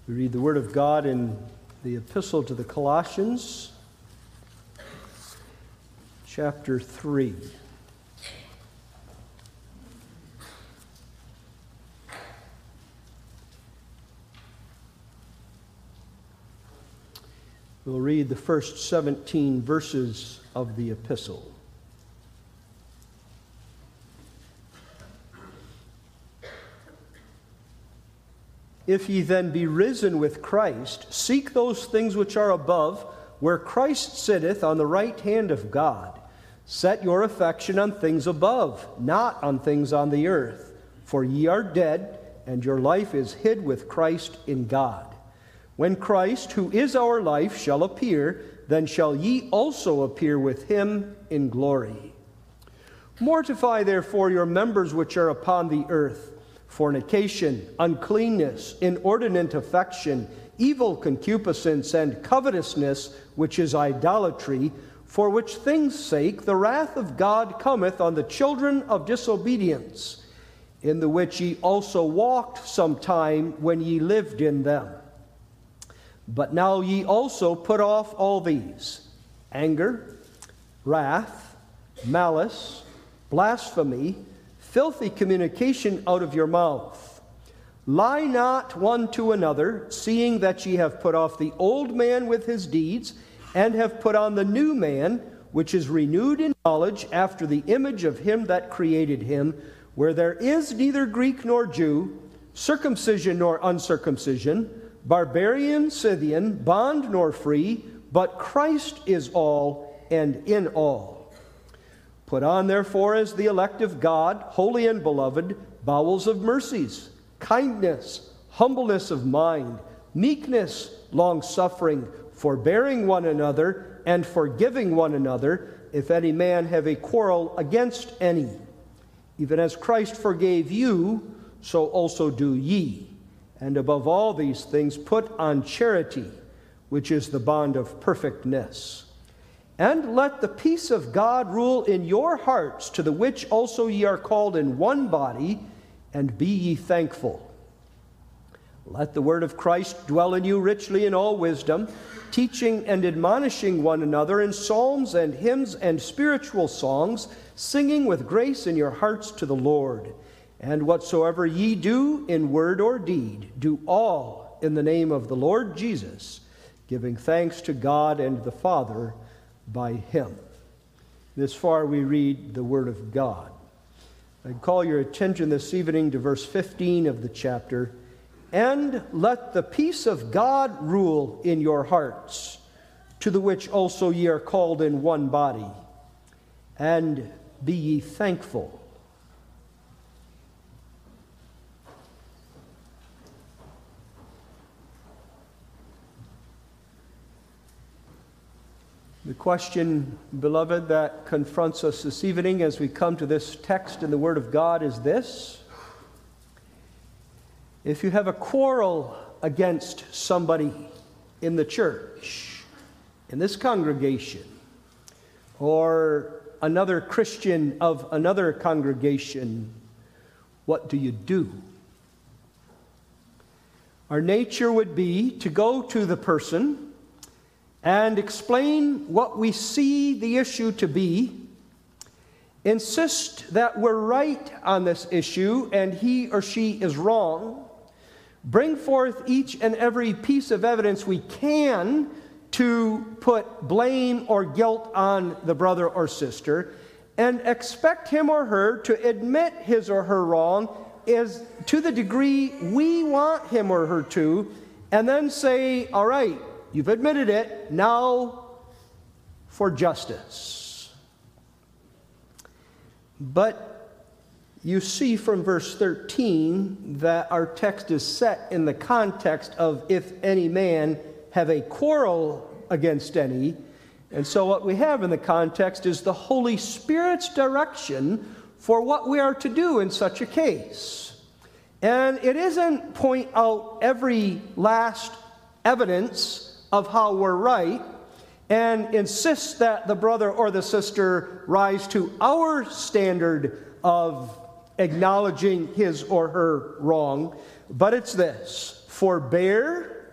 We read the Word of God in the Epistle to the Colossians, chapter 3. We'll read the first 17 verses of the epistle. If ye then be risen with Christ, seek those things which are above, where Christ sitteth on the right hand of God. Set your affection on things above, not on things on the earth. For ye are dead, and your life is hid with Christ in God. When Christ, who is our life, shall appear, then shall ye also appear with him in glory. Mortify therefore your members which are upon the earth, fornication, uncleanness, inordinate affection, evil concupiscence, and covetousness, which is idolatry, for which things' sake the wrath of God cometh on the children of disobedience, in the which ye also walked sometime when ye lived in them. But now ye also put off all these: anger, wrath, malice, blasphemy, filthy communication out of your mouth. Lie not one to another, seeing that ye have put off the old man with his deeds, and have put on the new man, which is renewed in knowledge after the image of him that created him, where there is neither Greek nor Jew, circumcision nor uncircumcision, barbarian, Scythian, bond nor free, but Christ is all and in all. Put on, therefore, as the elect of God, holy and beloved, bowels of mercies, kindness, humbleness of mind, meekness, long-suffering, forbearing one another, and forgiving one another, if any man have a quarrel against any. Even as Christ forgave you, so also do ye. And above all these things, put on charity, which is the bond of perfectness. And let the peace of God rule in your hearts, to the which also ye are called in one body, and be ye thankful. Let the word of Christ dwell in you richly in all wisdom, teaching and admonishing one another in psalms and hymns and spiritual songs, singing with grace in your hearts to the Lord. And whatsoever ye do in word or deed, do all in the name of the Lord Jesus, giving thanks to God and the Father by him. This far we read the Word of God. I call your attention this evening to verse 15 of the chapter. And let the peace of God rule in your hearts, to the which also ye are called in one body. And be ye thankful. The question, beloved, that confronts us this evening as we come to this text in the Word of God is this: if you have a quarrel against somebody in the church, in this congregation, or another Christian of another congregation, what do you do? Our nature would be to go to the person and explain what we see the issue to be, insist that we're right on this issue and he or she is wrong, bring forth each and every piece of evidence we can to put blame or guilt on the brother or sister, and expect him or her to admit his or her wrong is to the degree we want him or her to, and then say, all right, you've admitted it, now for justice. But you see from verse 13 that our text is set in the context of if any man have a quarrel against any. And so what we have in the context is the Holy Spirit's direction for what we are to do in such a case. And it isn't point out every last evidence of how we're right and insist that the brother or the sister rise to our standard of acknowledging his or her wrong, but it's this: forbear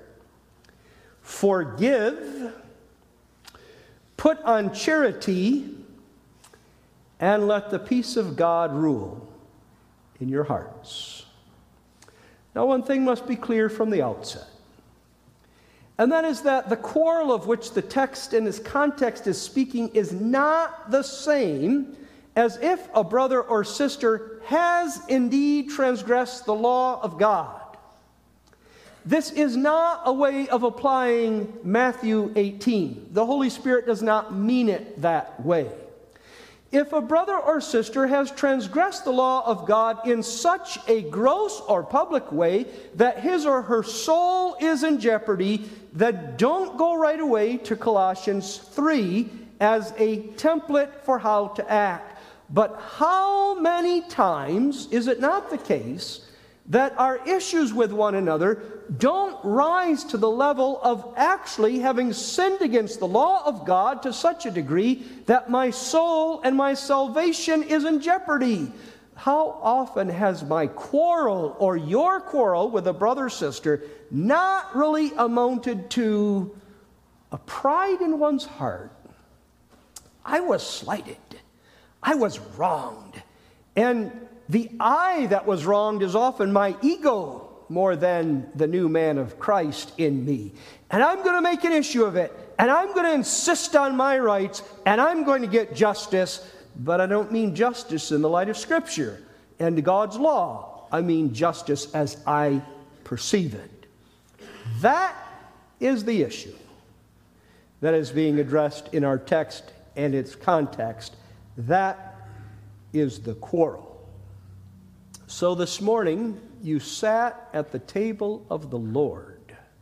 Forgive, put on charity, and let the peace of God rule in your hearts. Now, one thing must be clear from the outset, and that is that the quarrel of which the text in its context is speaking is not the same as if a brother or sister has indeed transgressed the law of God. This is not a way of applying Matthew 18. The Holy Spirit does not mean it that way. If a brother or sister has transgressed the law of God in such a gross or public way that his or her soul is in jeopardy, then don't go right away to Colossians 3 as a template for how to act. But how many times is it not the case that our issues with one another don't rise to the level of actually having sinned against the law of God to such a degree that my soul and my salvation is in jeopardy? How often has my quarrel or your quarrel with a brother or sister not really amounted to a pride in one's heart? I was slighted. I was wronged. And the I that was wronged is often my ego more than the new man of Christ in me. And I'm going to make an issue of it. And I'm going to insist on my rights. And I'm going to get justice. But I don't mean justice in the light of Scripture and God's law. I mean justice as I perceive it. That is the issue that is being addressed in our text and its context. That is the quarrel. So this morning, you sat at the table of the Lord.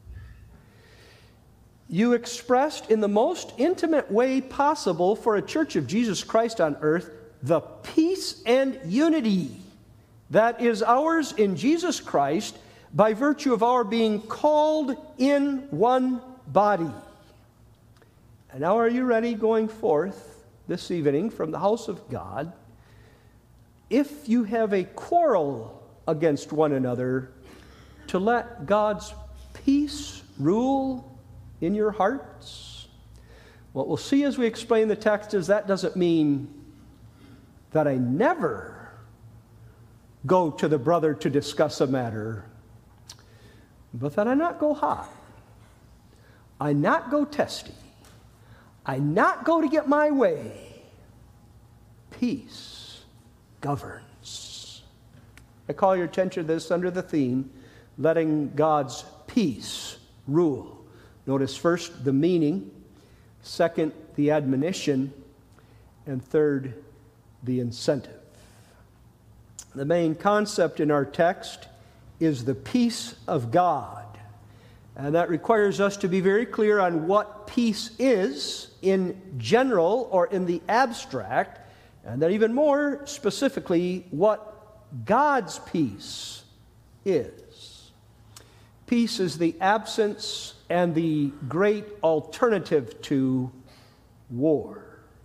You expressed in the most intimate way possible for a church of Jesus Christ on earth the peace and unity that is ours in Jesus Christ by virtue of our being called in one body. And now are you ready going forth this evening from the house of God? If you have a quarrel against one another, to let God's peace rule in your hearts? What we'll see as we explain the text is that doesn't mean that I never go to the brother to discuss a matter, but that I not go hot, I not go testy, I not go to get my way. Peace governs. I call your attention to this under the theme, letting God's peace rule. Notice first the meaning, second the admonition, and third the incentive. The main concept in our text is the peace of God. And that requires us to be very clear on what peace is in general or in the abstract, and then even more specifically, what God's peace is. Peace is the absence and the great alternative to war.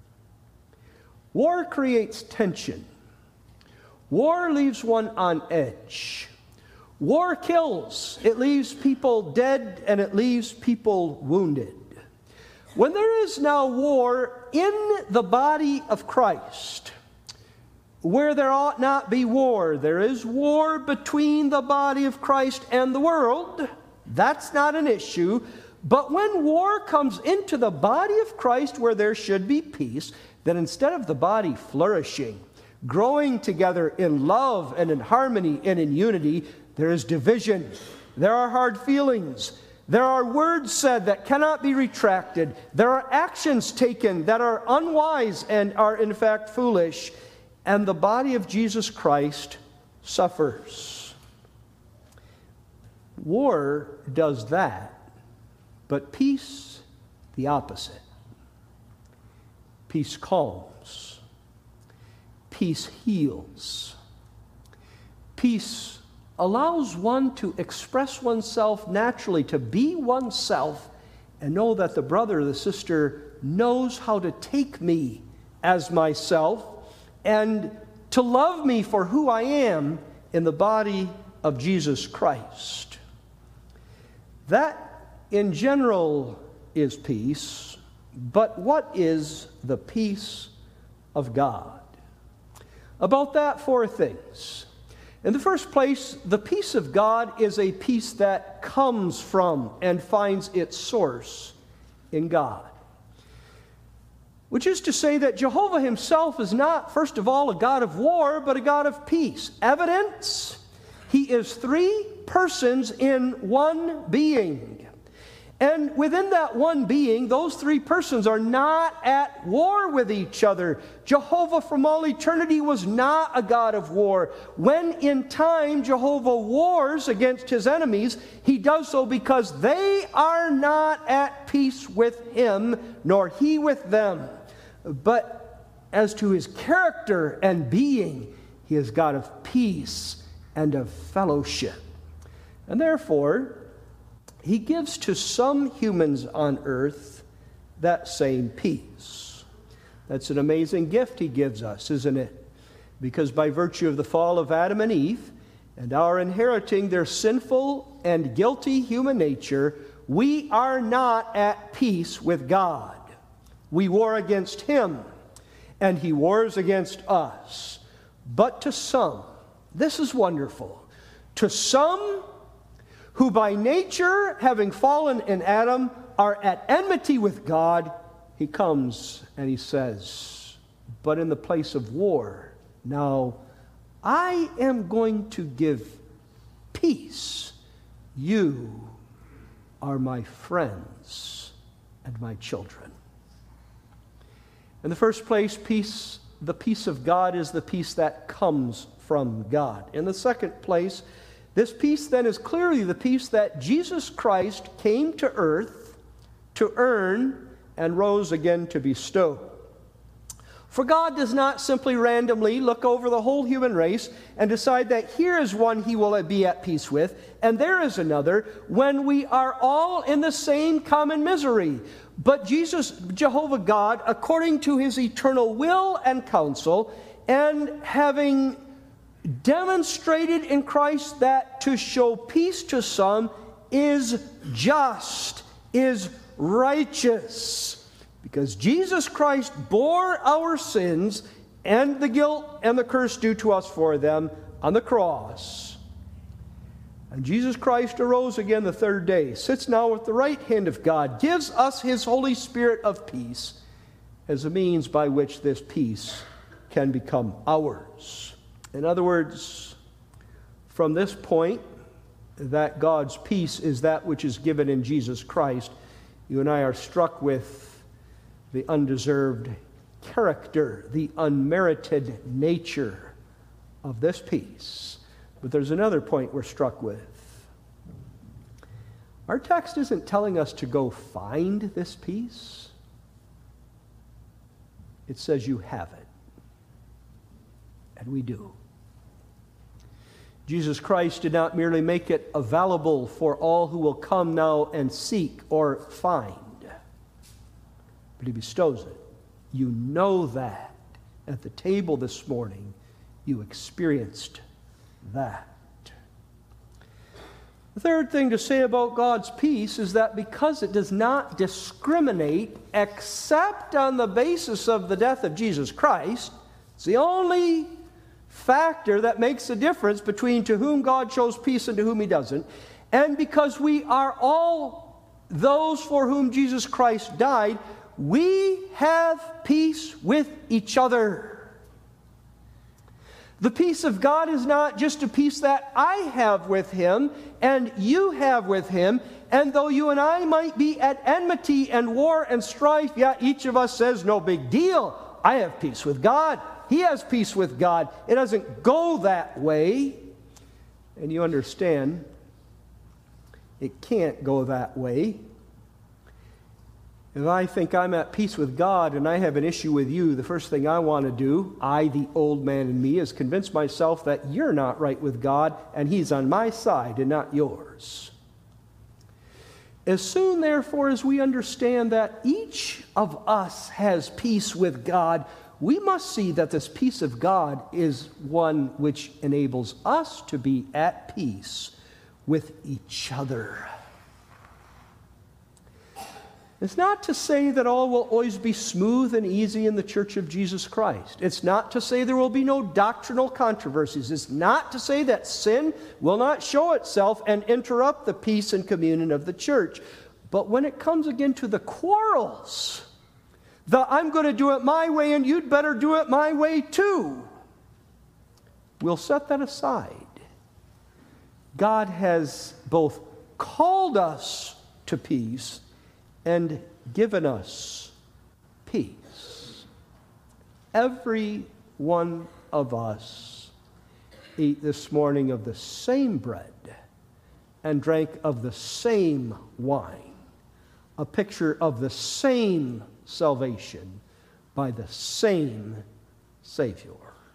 War creates tension. War leaves one on edge. War kills. It leaves people dead and it leaves people wounded. When there is now war in the body of Christ, where there ought not be war, there is war between the body of Christ and the world. That's not an issue. But when war comes into the body of Christ where there should be peace, then instead of the body flourishing, growing together in love and in harmony and in unity, there is division. There are hard feelings. There are words said that cannot be retracted. There are actions taken that are unwise and are in fact foolish. And the body of Jesus Christ suffers. War does that, but peace, the opposite. Peace calms. Peace heals. Peace allows one to express oneself naturally, to be oneself, and know that the brother or the sister knows how to take me as myself and to love me for who I am in the body of Jesus Christ. That in general is peace, but what is the peace of God? About that, four things. In the first place, the peace of God is a peace that comes from and finds its source in God. Which is to say that Jehovah himself is not, first of all, a God of war, but a God of peace. Evidence? He is three persons in one being. And within that one being, those three persons are not at war with each other. Jehovah from all eternity was not a God of war. When in time Jehovah wars against his enemies, he does so because they are not at peace with him, nor he with them. But as to his character and being, he is God of peace and of fellowship. And therefore, he gives to some humans on earth that same peace. That's an amazing gift he gives us, isn't it? Because by virtue of the fall of Adam and Eve, and our inheriting their sinful and guilty human nature, we are not at peace with God. We war against him, and he wars against us. But to some, this is wonderful, to some who by nature, having fallen in Adam, are at enmity with God, he comes and he says, but in the place of war, now I am going to give peace. You are my friends and my children. In the first place, peace, the peace of God is the peace that comes from God. In the second place, this peace then is clearly the peace that Jesus Christ came to earth to earn and rose again to bestow. For God does not simply randomly look over the whole human race and decide that here is one he will be at peace with, and there is another, when we are all in the same common misery. But Jesus, Jehovah God, according to his eternal will and counsel, and having demonstrated in Christ that to show peace to some is just, is righteous. Because Jesus Christ bore our sins and the guilt and the curse due to us for them on the cross. And Jesus Christ arose again the third day, sits now at the right hand of God, gives us his Holy Spirit of peace as a means by which this peace can become ours. In other words, from this point, that God's peace is that which is given in Jesus Christ, you and I are struck with the undeserved character, the unmerited nature of this peace. But there's another point we're struck with. Our text isn't telling us to go find this peace. It says you have it. And we do. Jesus Christ did not merely make it available for all who will come now and seek or find, but he bestows it. You know that. At the table this morning, you experienced that. The third thing to say about God's peace is that because it does not discriminate except on the basis of the death of Jesus Christ, it's the only factor that makes a difference between to whom God shows peace and to whom he doesn't. And because we are all those for whom Jesus Christ died, we have peace with each other. The peace of God is not just a peace that I have with him and you have with him, and though you and I might be at enmity and war and strife, yet each of us says, no big deal, I have peace with God. He has peace with God. It doesn't go that way. And you understand, it can't go that way. If I think I'm at peace with God and I have an issue with you, the first thing I want to do, I, the old man in me, is convince myself that you're not right with God and he's on my side and not yours. As soon, therefore, as we understand that each of us has peace with God, we must see that this peace of God is one which enables us to be at peace with each other. It's not to say that all will always be smooth and easy in the Church of Jesus Christ. It's not to say there will be no doctrinal controversies. It's not to say that sin will not show itself and interrupt the peace and communion of the church. But when it comes again to the quarrels, I'm going to do it my way and you'd better do it my way too, we'll set that aside. God has both called us to peace and given us peace. Every one of us ate this morning of the same bread and drank of the same wine, a picture of the same salvation by the same Savior.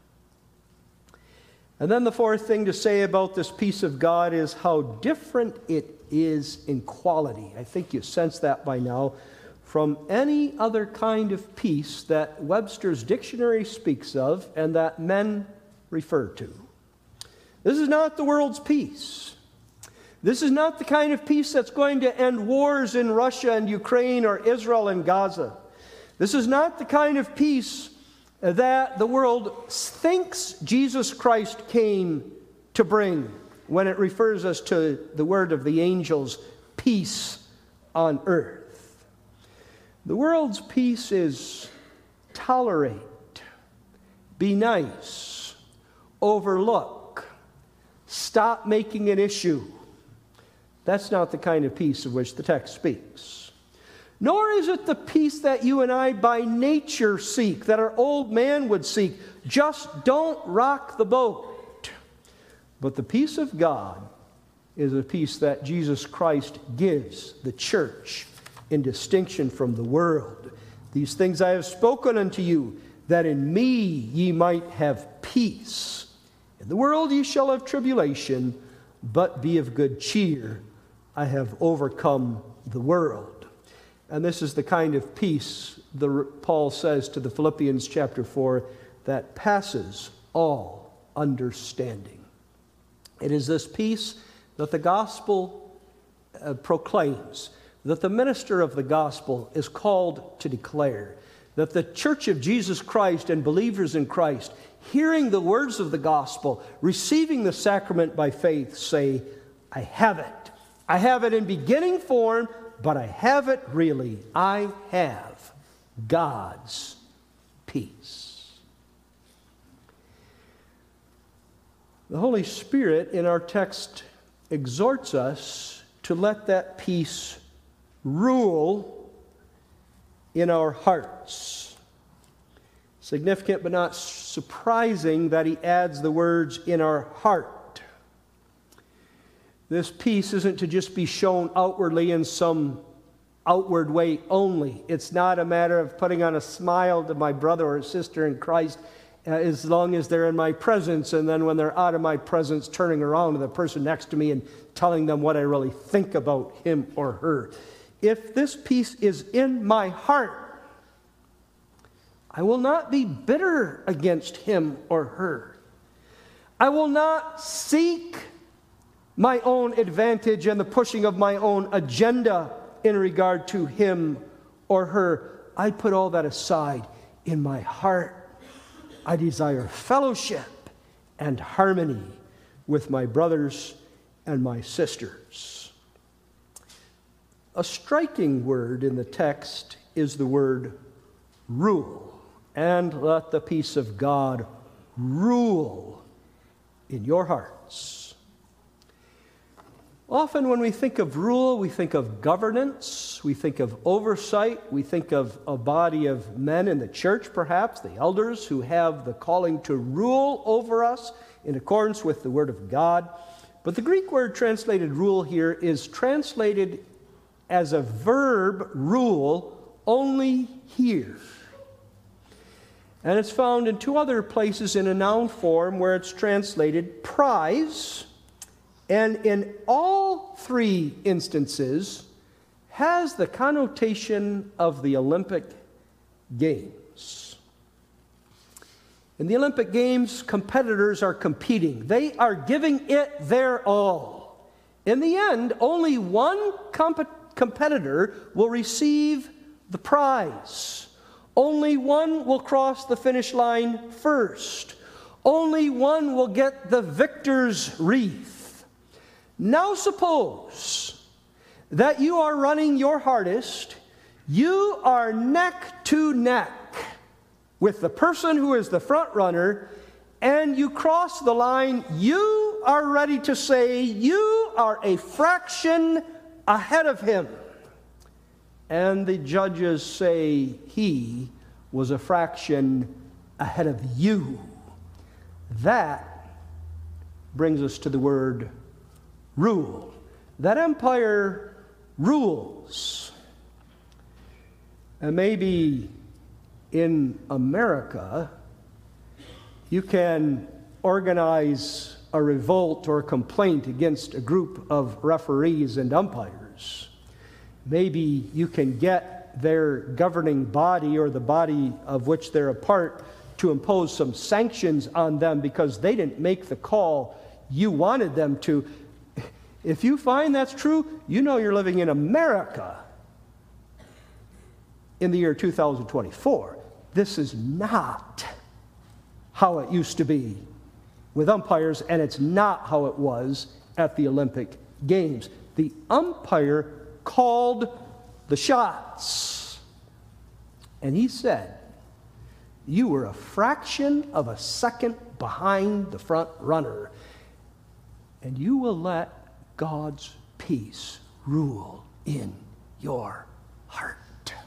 And then the fourth thing to say about this peace of God is how different it is in quality. I think you sense that by now from any other kind of peace that Webster's dictionary speaks of and that men refer to. This is not the world's peace. This is not the kind of peace that's going to end wars in Russia and Ukraine or Israel and Gaza. This is not the kind of peace that the world thinks Jesus Christ came to bring when it refers us to the word of the angels, peace on earth. The world's peace is tolerate, be nice, overlook, stop making an issue. That's not the kind of peace of which the text speaks. Nor is it the peace that you and I by nature seek, that our old man would seek. Just don't rock the boat. But the peace of God is a peace that Jesus Christ gives the church in distinction from the world. These things I have spoken unto you, that in me ye might have peace. In the world ye shall have tribulation, but be of good cheer. I have overcome the world. And this is the kind of peace Paul says to the Philippians chapter 4 that passes all understanding. It is this peace that the gospel proclaims, that the minister of the gospel is called to declare, that the church of Jesus Christ and believers in Christ, hearing the words of the gospel, receiving the sacrament by faith, say, I have it. I have it in beginning form, but I have it really. I have God's peace. The Holy Spirit in our text exhorts us to let that peace rule in our hearts. Significant but not surprising that he adds the words in our heart. This peace isn't to just be shown outwardly in some outward way only. It's not a matter of putting on a smile to my brother or sister in Christ as long as they're in my presence, and then when they're out of my presence, turning around to the person next to me and telling them what I really think about him or her. If this peace is in my heart, I will not be bitter against him or her. I will not seek my own advantage and the pushing of my own agenda in regard to him or her. I put all that aside. In my heart, I desire fellowship and harmony with my brothers and my sisters. A striking word in the text is the word rule. And let the peace of God rule in your hearts. Often when we think of rule, we think of governance, we think of oversight, we think of a body of men in the church, perhaps, the elders who have the calling to rule over us in accordance with the Word of God. But the Greek word translated rule here is translated as a verb, rule, only here. And it's found in two other places in a noun form where it's translated prize, and in all three instances has the connotation of the Olympic Games. In the Olympic Games, competitors are competing. They are giving it their all. In the end, only one competitor will receive the prize. Only one will cross the finish line first. Only one will get the victor's wreath. Now suppose that you are running your hardest. You are neck to neck with the person who is the front runner, and you cross the line. You are ready to say you are a fraction ahead of him. And the judges say he was a fraction ahead of you. That brings us to the word rule. That empire rules. And maybe in America, you can organize a revolt or a complaint against a group of referees and umpires. Maybe you can get their governing body or the body of which they're a part to impose some sanctions on them because they didn't make the call you wanted them to. If you find that's true, you know you're living in America in the year 2024. This is not how it used to be with umpires, and it's not how it was at the Olympic Games. The umpire called the shots, and he said, you were a fraction of a second behind the front runner, and you will let God's peace rule in your heart.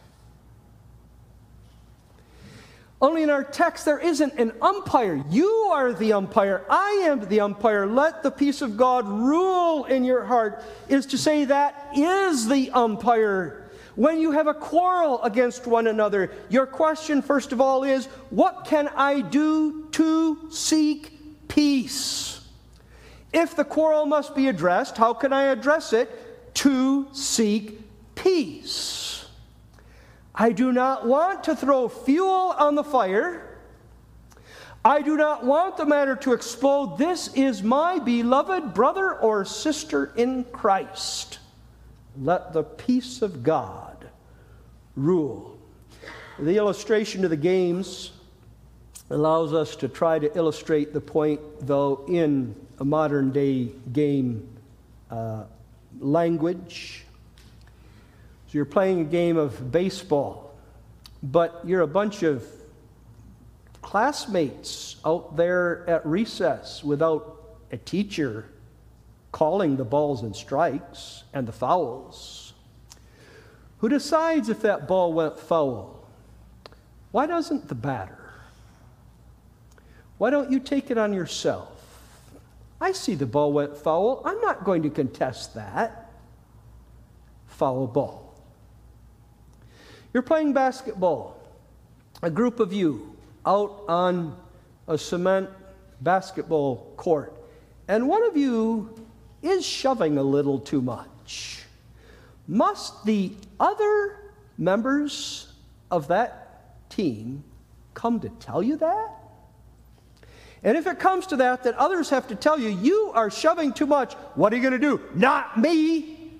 Only in our text there isn't an umpire. You are the umpire. I am the umpire. Let the peace of God rule in your heart is to say that is the umpire. When you have a quarrel against one another, your question first of all is, what can I do to seek peace? If the quarrel must be addressed, how can I address it? To seek peace. I do not want to throw fuel on the fire. I do not want the matter to explode. This is my beloved brother or sister in Christ. Let the peace of God rule. The illustration of the games allows us to try to illustrate the point, though, in a modern day game language. So you're playing a game of baseball, but you're a bunch of classmates out there at recess without a teacher calling the balls and strikes and the fouls. Who decides if that ball went foul? Why doesn't the batter? Why don't you take it on yourself? I see the ball went foul. I'm not going to contest that. Foul ball. You're playing basketball. A group of you out on a cement basketball court. And one of you is shoving a little too much. Must the other members of that team come to tell you that? And if it comes to that, then others have to tell you, you are shoving too much. What are you going to do? Not me.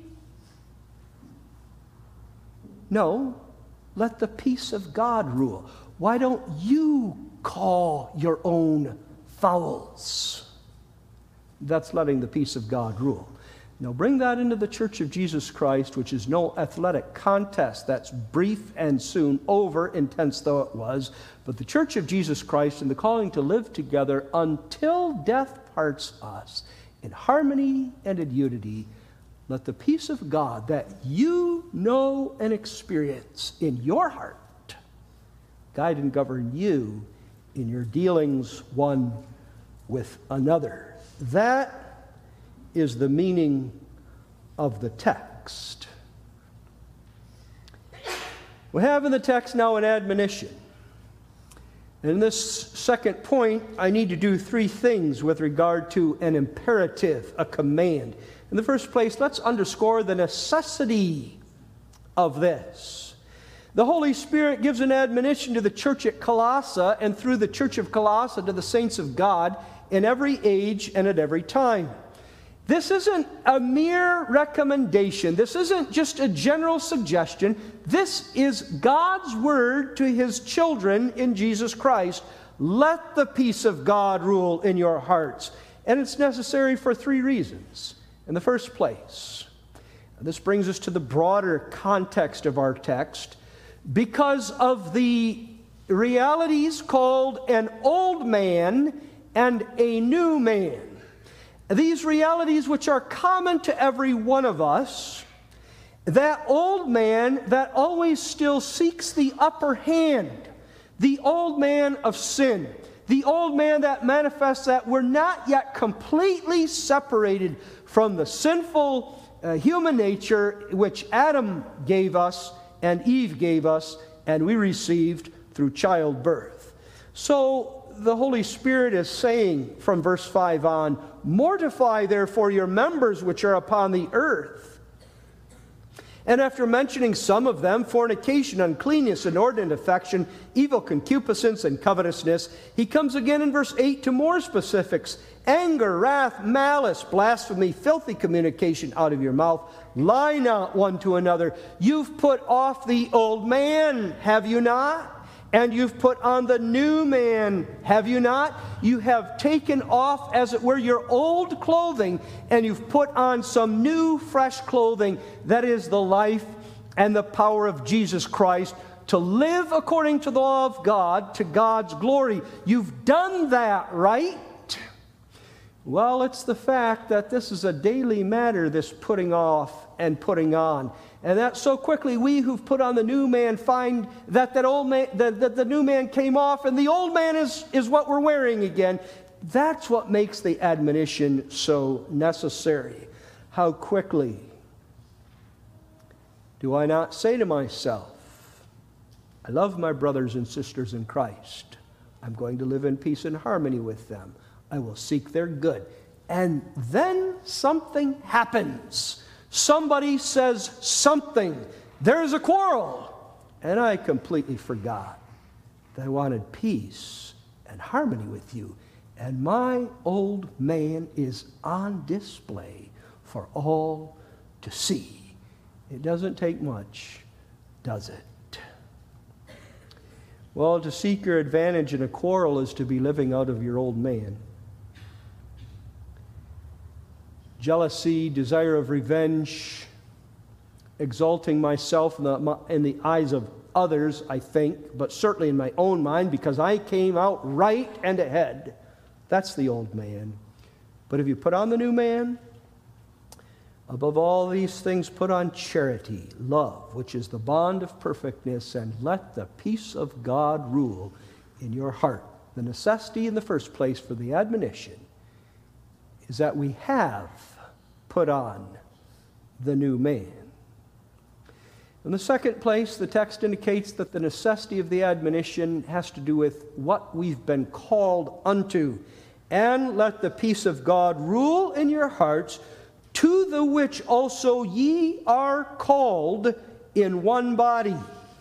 No. Let the peace of God rule. Why don't you call your own fouls? That's letting the peace of God rule. Now bring that into the Church of Jesus Christ, which is no athletic contest. That's brief and soon over, intense though it was. But the Church of Jesus Christ and the calling to live together until death parts us in harmony and in unity. Let the peace of God that you know and experience in your heart guide and govern you in your dealings one with another. That is the meaning of the text. We have in the text now an admonition. And in this second point, I need to do three things with regard to an imperative, a command. In the first place, let's underscore the necessity of this. The Holy Spirit gives an admonition to the church at Colossae, and through the church of Colossae to the saints of God in every age and at every time. This isn't a mere recommendation. This isn't just a general suggestion. This is God's word to his children in Jesus Christ. Let the peace of God rule in your hearts. And it's necessary for three reasons. In the first place, this brings us to the broader context of our text, because of the realities called an old man and a new man. These realities which are common to every one of us, that old man that always still seeks the upper hand, the old man of sin, the old man that manifests that we're not yet completely separated from the sinful human nature which Adam gave us and Eve gave us and we received through childbirth. So the Holy Spirit is saying from verse 5 on, mortify therefore your members which are upon the earth. And after mentioning some of them, fornication, uncleanness, inordinate affection, evil concupiscence, and covetousness, he comes again in verse 8 to more specifics. Anger, wrath, malice, blasphemy, filthy communication out of your mouth. Lie not one to another. You've put off the old man, have you not? And you've put on the new man, have you not? You have taken off, as it were, your old clothing, and you've put on some new, fresh clothing, that is the life and the power of Jesus Christ, to live according to the law of God, to God's glory. You've done that, right? Well, it's the fact that this is a daily matter, this putting off and putting on. And that so quickly we who've put on the new man find that old man, that the new man came off and the old man is what we're wearing again. That's what makes the admonition so necessary. How quickly do I not say to myself, I love my brothers and sisters in Christ. I'm going to live in peace and harmony with them. I will seek their good. And then something happens. Somebody says something. There's a quarrel. And I completely forgot that I wanted peace and harmony with you. And my old man is on display for all to see. It doesn't take much, does it? Well, to seek your advantage in a quarrel is to be living out of your old man. Jealousy, desire of revenge, exalting myself in the eyes of others, I think, but certainly in my own mind, because I came out right and ahead. That's the old man. But if you put on the new man, above all these things put on charity, love, which is the bond of perfectness, and let the peace of God rule in your heart. The necessity in the first place for the admonition is that we have put on the new man. In the second place, the text indicates that the necessity of the admonition has to do with what we've been called unto. And let the peace of God rule in your hearts, to the which also ye are called in one body.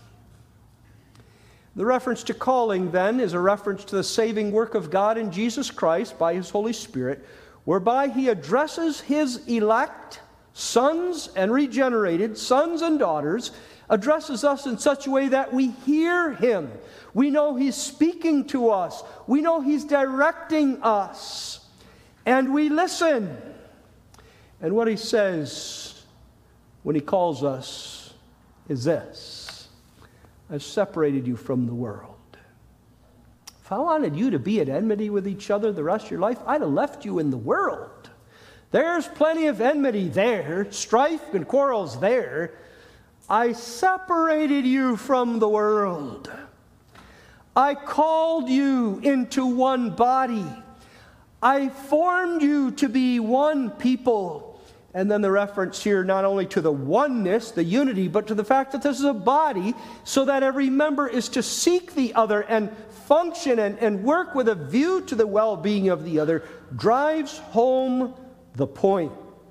The reference to calling, then, is a reference to the saving work of God in Jesus Christ by his Holy Spirit, whereby he addresses his elect, sons and regenerated, sons and daughters, addresses us in such a way that we hear him. We know he's speaking to us. We know he's directing us. And we listen. And what he says when he calls us is this: I've separated you from the world. If I wanted you to be at enmity with each other the rest of your life, I'd have left you in the world. There's plenty of enmity there, strife and quarrels there. I separated you from the world. I called you into one body. I formed you to be one people. And then the reference here not only to the oneness, the unity, but to the fact that this is a body, so that every member is to seek the other and function and work with a view to the well-being of the other, drives home the point.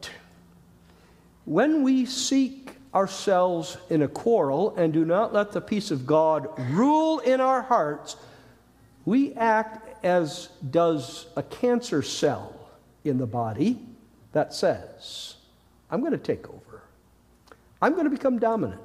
When we seek ourselves in a quarrel and do not let the peace of God rule in our hearts, we act as does a cancer cell in the body that says, I'm going to take over. I'm going to become dominant.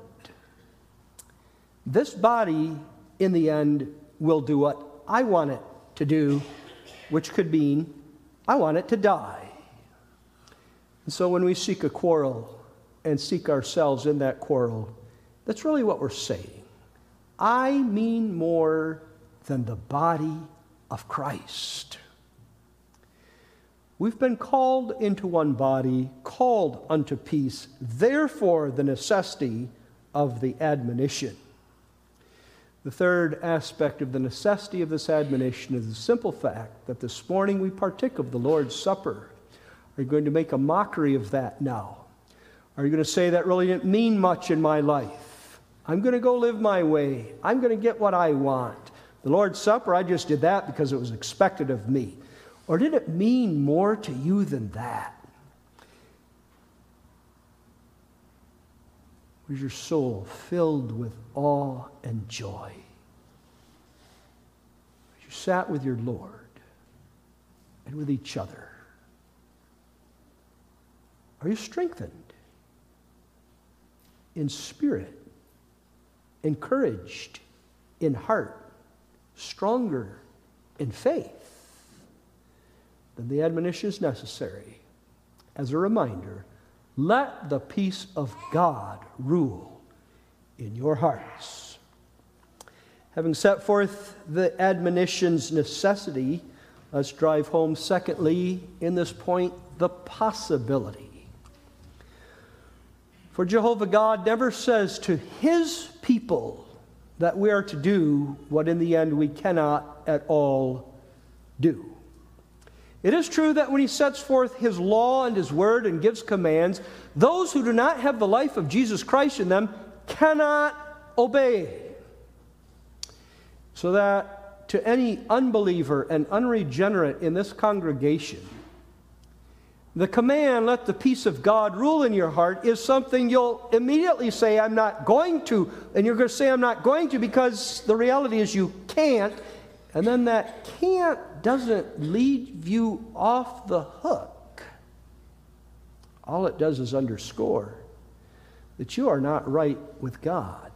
This body, in the end, will do what I want it to do, which could mean I want it to die. And so when we seek a quarrel and seek ourselves in that quarrel, that's really what we're saying. I mean more than the body of Christ. We've been called into one body, called unto peace, therefore the necessity of the admonition. The third aspect of the necessity of this admonition is the simple fact that this morning we partake of the Lord's Supper. Are you going to make a mockery of that now? Are you going to say that really didn't mean much in my life? I'm going to go live my way. I'm going to get what I want. The Lord's Supper, I just did that because it was expected of me. Or did it mean more to you than that? Was your soul filled with awe and joy as you sat with your Lord and with each other? Are you strengthened in spirit, encouraged in heart, stronger in faith? Then the admonition is necessary as a reminder. Let the peace of God rule in your hearts. Having set forth the admonition's necessity, let's drive home, secondly, in this point, the possibility. For Jehovah God never says to his people that we are to do what in the end we cannot at all do. It is true that when he sets forth his law and his word and gives commands, those who do not have the life of Jesus Christ in them cannot obey. So that to any unbeliever and unregenerate in this congregation, the command, let the peace of God rule in your heart, is something you'll immediately say, I'm not going to. And you're going to say, I'm not going to, because the reality is you can't. And then that can't doesn't lead you off the hook. All it does is underscore that you are not right with God.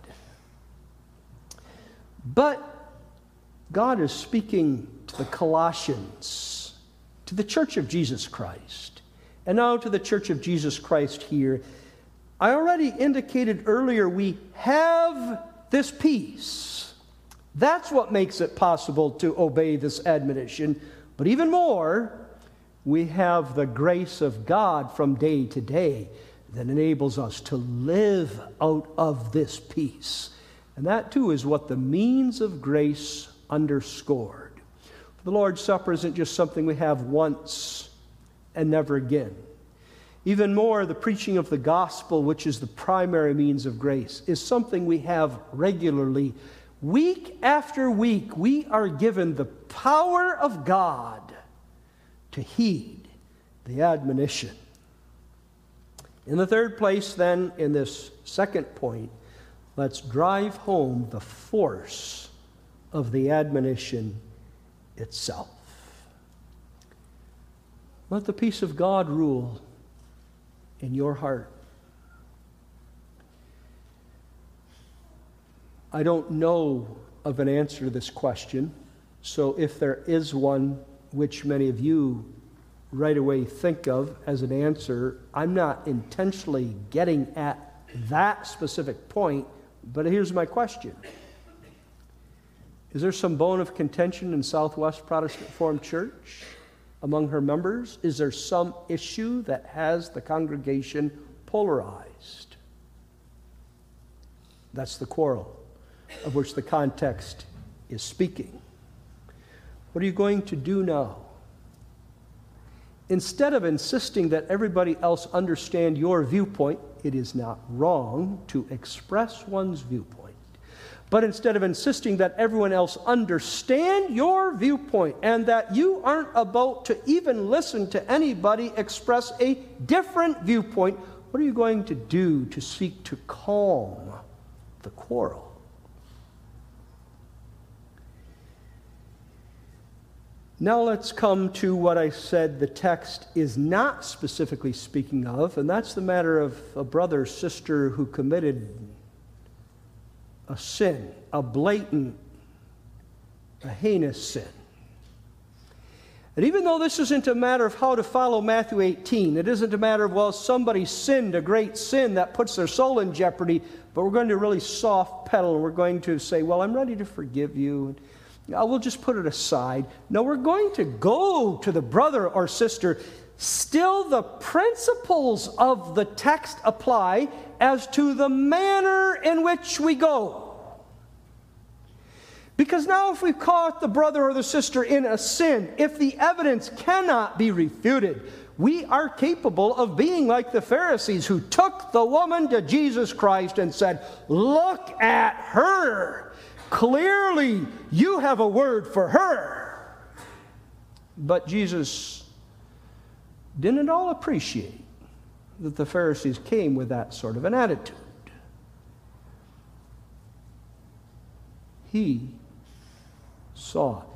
But God is speaking to the Colossians, to the Church of Jesus Christ, and now to the Church of Jesus Christ here. I already indicated earlier we have this peace. That's what makes it possible to obey this admonition. But even more, we have the grace of God from day to day that enables us to live out of this peace. And that too is what the means of grace underscored. The Lord's Supper isn't just something we have once and never again. Even more, the preaching of the gospel, which is the primary means of grace, is something we have regularly. Week after week, we are given the power of God to heed the admonition. In the third place, then, in this second point, let's drive home the force of the admonition itself. Let the peace of God rule in your heart. I don't know of an answer to this question, so if there is one which many of you right away think of as an answer, I'm not intentionally getting at that specific point, but here's my question. Is there some bone of contention in Southwest Protestant Reformed Church among her members? Is there some issue that has the congregation polarized? That's the quarrel of which the context is speaking. What are you going to do now? Instead of insisting that everybody else understand your viewpoint, it is not wrong to express one's viewpoint. But instead of insisting that everyone else understand your viewpoint and that you aren't about to even listen to anybody express a different viewpoint, what are you going to do to seek to calm the quarrel? Now let's come to what I said the text is not specifically speaking of, and that's the matter of a brother or sister who committed a sin, a blatant, a heinous sin. And even though this isn't a matter of how to follow Matthew 18, it isn't a matter of, well, somebody sinned a great sin that puts their soul in jeopardy, but we're going to really soft pedal and we're going to say, well, I'm ready to forgive you. We'll just put it aside. No, we're going to go to the brother or sister. Still, the principles of the text apply as to the manner in which we go. Because now if we've caught the brother or the sister in a sin, if the evidence cannot be refuted, we are capable of being like the Pharisees who took the woman to Jesus Christ and said, "Look at her. Clearly, you have a word for her." But Jesus didn't at all appreciate that the Pharisees came with that sort of an attitude. He sought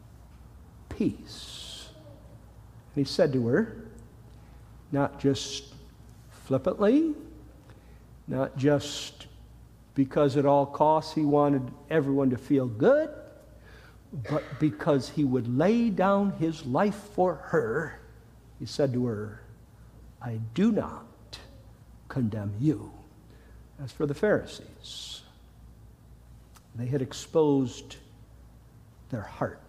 peace. And he said to her, not just flippantly, not just because at all costs he wanted everyone to feel good, but because he would lay down his life for her, he said to her, "I do not condemn you." As for the Pharisees, they had exposed their heart.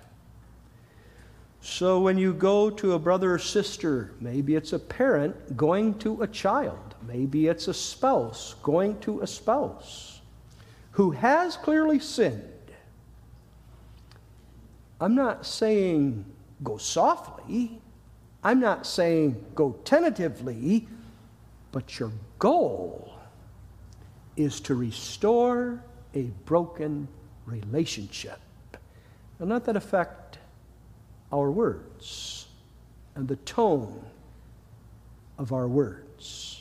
So when you go to a brother or sister, maybe it's a parent going to a child, maybe it's a spouse going to a spouse who has clearly sinned, I'm not saying go softly, I'm not saying go tentatively, but your goal is to restore a broken relationship. And let that affect our words and the tone of our words.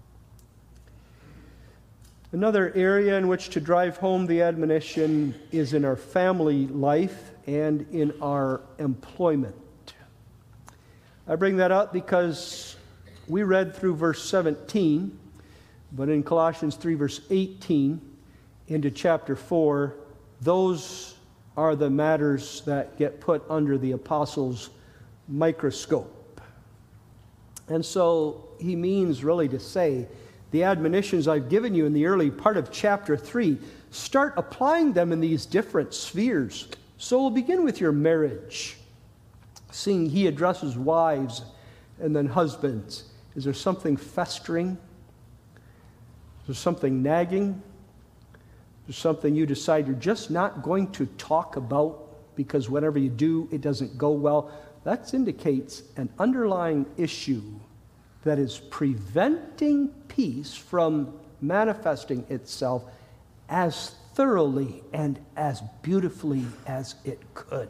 Another area in which to drive home the admonition is in our family life and in our employment. I bring that up because we read through verse 17, but in Colossians 3, verse 18, into chapter 4, those are the matters that get put under the apostles' microscope. And so he means really to say, the admonitions I've given you in the early part of chapter 3, start applying them in these different spheres. So we'll begin with your marriage. Seeing he addresses wives and then husbands. Is there something festering? Is there something nagging? There's something you decide you're just not going to talk about because whenever you do, it doesn't go well. That indicates an underlying issue that is preventing peace from manifesting itself as thoroughly and as beautifully as it could.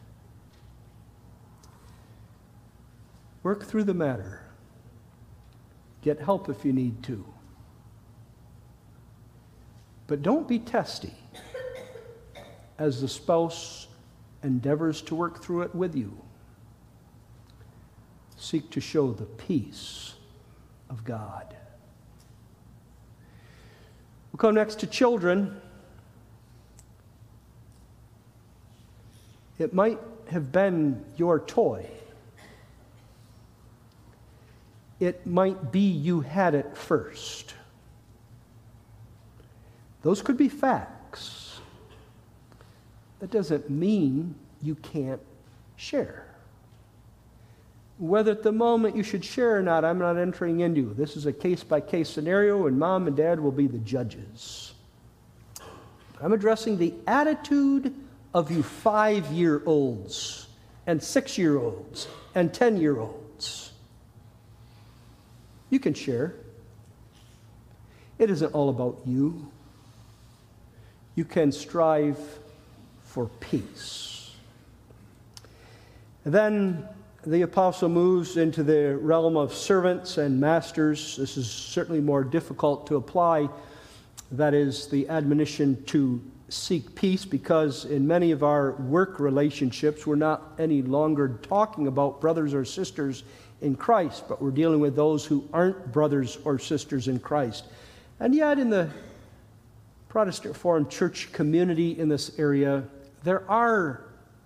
Work through the matter. Get help if you need to. But don't be testy as the spouse endeavors to work through it with you. Seek to show the peace of God. We'll come next to children. It might have been your toy. It might be you had it first. Those could be facts. That doesn't mean you can't share. Whether at the moment you should share or not, I'm not entering into. This is a case-by-case scenario, and mom and dad will be the judges. I'm addressing the attitude of you 5-year-olds and 6-year-olds and 10-year-olds. You can share. It isn't all about you. You can strive for peace. Then the apostle moves into the realm of servants and masters. This is certainly more difficult to apply. That is the admonition to seek peace because in many of our work relationships, we're not any longer talking about brothers or sisters in Christ, but we're dealing with those who aren't brothers or sisters in Christ. And yet in the Protestant Reformed Church community in this area, there are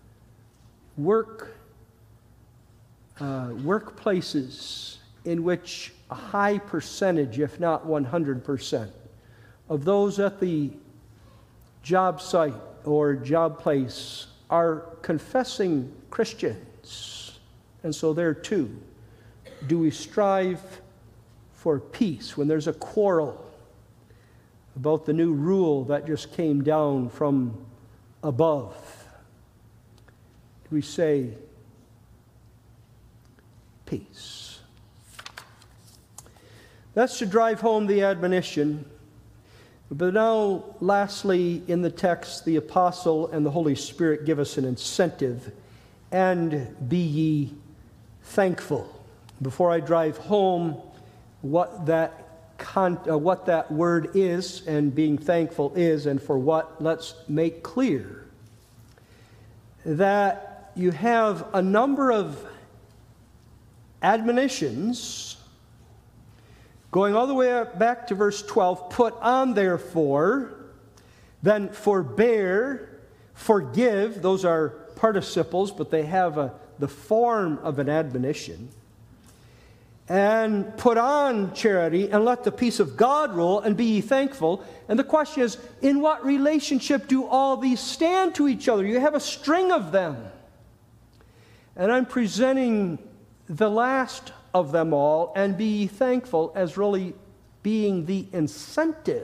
workplaces in which a high percentage, if not 100%, of those at the job site or job place are confessing Christians. And so there too, do we strive for peace when there's a quarrel about the new rule that just came down from above? Do we say peace? That's to drive home the admonition. But now, lastly, in the text, the apostle and the Holy Spirit give us an incentive. And be ye thankful. Before I drive home what that word is and being thankful is and for what, let's make clear that you have a number of admonitions going all the way back to verse 12. Put on, therefore, then forbear, forgive. Those are participles, but they have the form of an admonition. And put on charity, and let the peace of God rule, and be ye thankful. And the question is, in what relationship do all these stand to each other? You have a string of them. And I'm presenting the last of them all, and be ye thankful, as really being the incentive.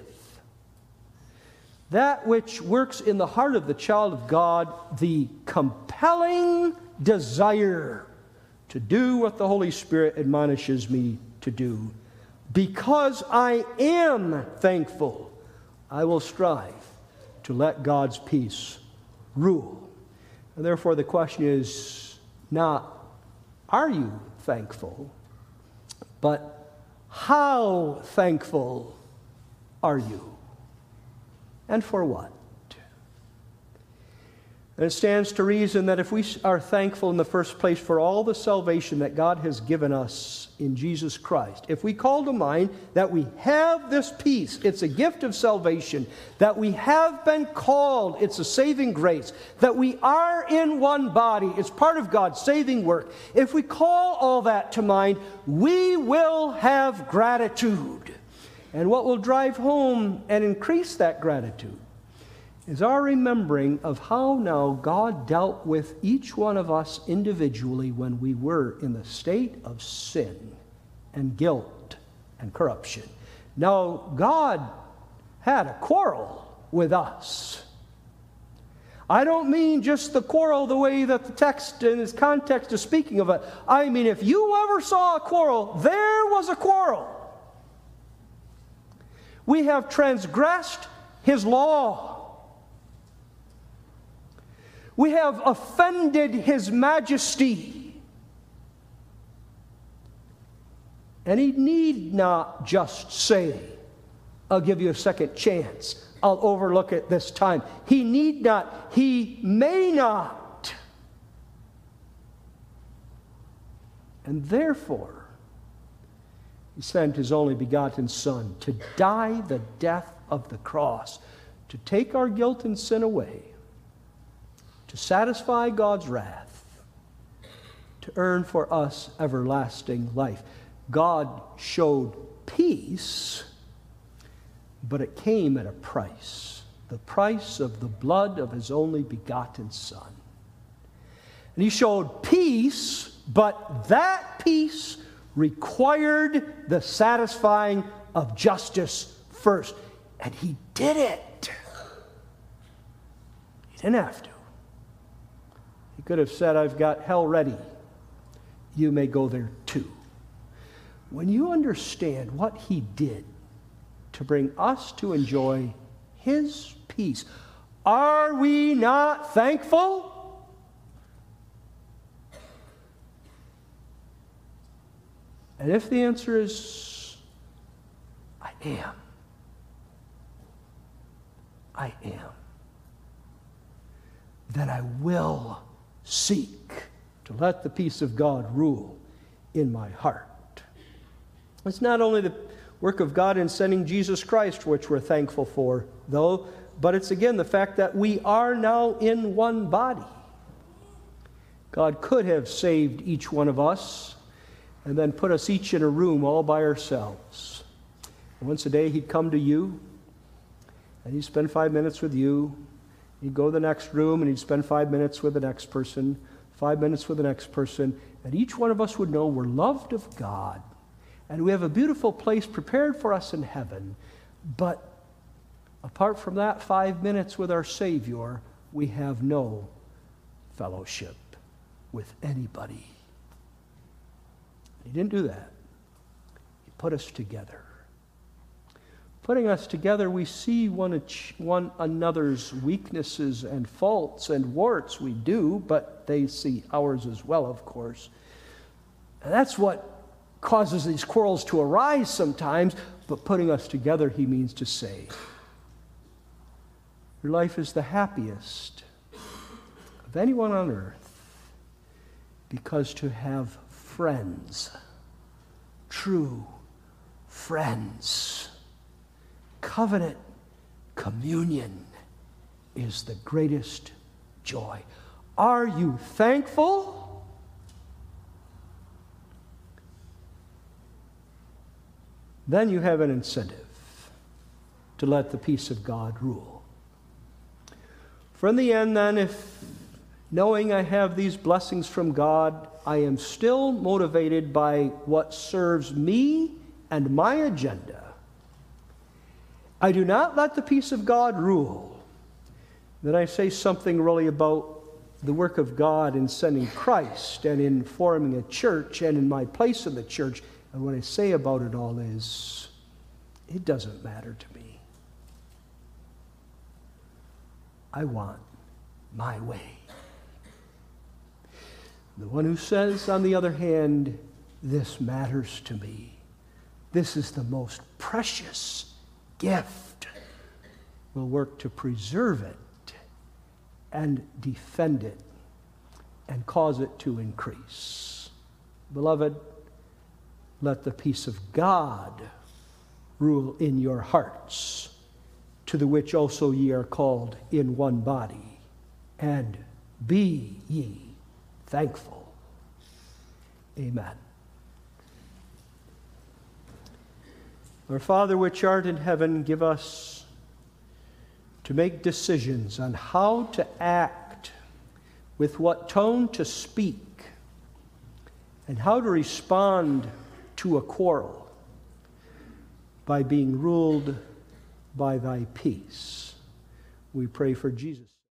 That which works in the heart of the child of God, the compelling desire to do what the Holy Spirit admonishes me to do. Because I am thankful, I will strive to let God's peace rule. And therefore the question is not, are you thankful? But how thankful are you? And for what? And it stands to reason that if we are thankful in the first place for all the salvation that God has given us in Jesus Christ, if we call to mind that we have this peace, it's a gift of salvation, that we have been called, it's a saving grace, that we are in one body, it's part of God's saving work. If we call all that to mind, we will have gratitude. And what will drive home and increase that gratitude is our remembering of how now God dealt with each one of us individually when we were in the state of sin and guilt and corruption. Now, God had a quarrel with us. I don't mean just the quarrel the way that the text in its context is speaking of it. I mean, if you ever saw a quarrel, there was a quarrel. We have transgressed His law. We have offended His majesty. And He need not just say, I'll give you a second chance. I'll overlook it this time. He need not. He may not. And therefore, He sent His only begotten Son to die the death of the cross, to take our guilt and sin away, to satisfy God's wrath, to earn for us everlasting life. God showed peace, but it came at a price, the price of the blood of His only begotten Son. And He showed peace, but that peace required the satisfying of justice first. And He did it. He didn't have to. He could have said, I've got hell ready. You may go there too. When you understand what He did to bring us to enjoy His peace, are we not thankful? And if the answer is, I am. then I will seek to let the peace of God rule in my heart. It's not only the work of God in sending Jesus Christ, which we're thankful for, though, but it's again the fact that we are now in one body. God could have saved each one of us and then put us each in a room all by ourselves. Once a day he'd come to you, and he'd spend 5 minutes with you. He'd go to the next room, and he'd spend 5 minutes with the next person, 5 minutes with the next person, and each one of us would know we're loved of God, and we have a beautiful place prepared for us in heaven. But apart from that 5 minutes with our Savior, we have no fellowship with anybody. He didn't do that. He put us together. Putting us together, we see one another's weaknesses and faults and warts. We do, but they see ours as well, of course. And that's what causes these quarrels to arise sometimes, but putting us together, he means to say, your life is the happiest of anyone on earth, because to have friends, true friends, covenant communion is the greatest joy. Are you thankful? Then you have an incentive to let the peace of God rule. For in the end, then, if knowing I have these blessings from God, I am still motivated by what serves me and my agenda, I do not let the peace of God rule, then I say something really about the work of God in sending Christ and in forming a church and in my place in the church. And what I say about it all is, it doesn't matter to me. I want my way. The one who says, on the other hand, this matters to me, this is the most precious gift, will work to preserve it and defend it and cause it to increase. Beloved, let the peace of God rule in your hearts, to the which also ye are called in one body, and be ye thankful. Amen. Our Father which art in heaven, give us to make decisions on how to act, with what tone to speak, and how to respond to a quarrel by being ruled by thy peace. We pray for Jesus.